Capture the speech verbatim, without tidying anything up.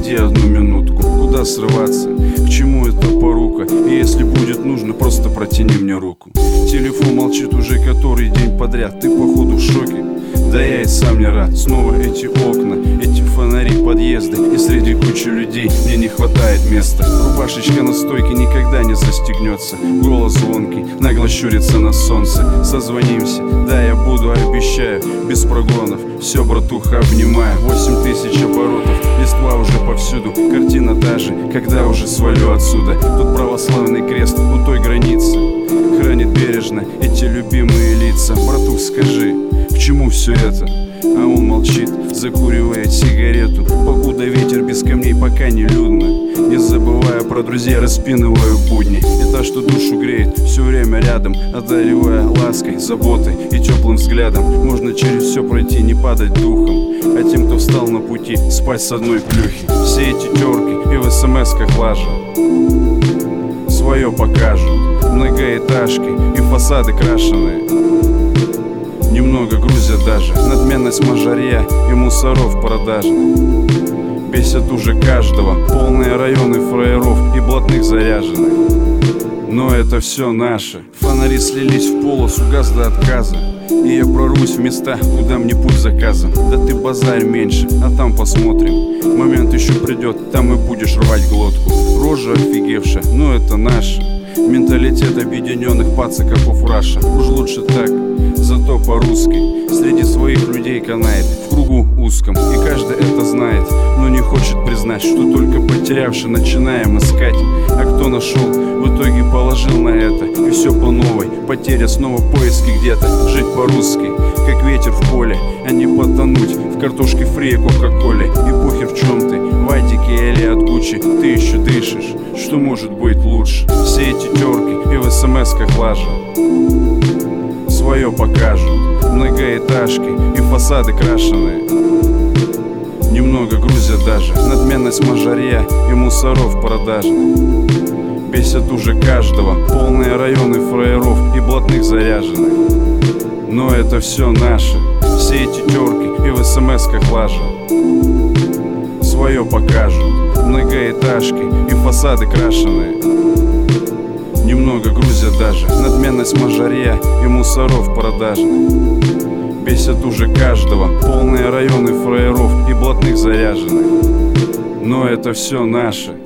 Погоди одну минутку, куда срываться? К чему эта порука? И если будет нужно, просто протяни мне руку. Телефон молчит уже который день подряд. Ты походу в шоке, да я и сам не рад. Снова эти окна, эти фонари, подъезды, и среди кучи людей мне не хватает места. Рубашечка на стойке никогда не застегнется. Голос звонкий, нагло щурится на солнце. Созвонимся, да, я буду, обещаю, без прогонов. Все, братуха, обнимаю. Восемь тысяч оборотов, листва уже повсюду. Картина та же, когда уже свалю отсюда. Тут православный крест у той границы хранит бережно эти любимые лица. Братух, скажи, к чему все это? А он молчит, закуривает сигарету. Покуда ветер без камней, пока не людно. Не забывая про друзей, распинываю будни. И та, что душу греет, все время рядом, одаривая лаской, заботой и теплым взглядом. Можно через все пройти, не падать духом. А тем, кто встал на пути, спать с одной плюхи. Все эти терки и в смс-ках лажа свое покажут. Многоэтажки и фасады крашеные немного грузят даже. Надменность мажорья и мусоров продажных бесят уже каждого. Полные районы фраеров и блатных заряженных. Но это все наше. Фонари слились в полосу, газ до отказа. И я прорвусь в места, куда мне путь заказан. Да ты базарь меньше, а там посмотрим. Момент еще придет, там и будешь рвать глотку. Рожа офигевшая, но это наше. Менталитет объединенных пацаков у фраша. Уж лучше так, зато по-русски. Среди своих людей канает в кругу узком. И каждый это знает, но не хочет признать, что только потерявши начинаем искать. А кто нашел, в итоге положил на это. И все по новой, потеря снова поиски где-то. Жить по-русски, как ветер в поле, а не потонуть в картошке фри и кока-коле. И похер в чем ты, в Адике или от Гуччи, ты еще дышишь, что может быть лучше? Все эти терки и в смс-ках лажа свое покажут. Многоэтажки и фасады крашеные немного грузят даже. Надменность мажорья и мусоров продажных бесят уже каждого. Полные районы фраеров и блатных заряженных. Но это все наше. Все эти терки и в смс-ках лажа свое покажут. Многоэтажки и фасады крашеные немного грузят даже. Надменность мажорья и мусоров продажных бесят уже каждого. Полные районы фраеров и блатных заряженных. Но это все наше.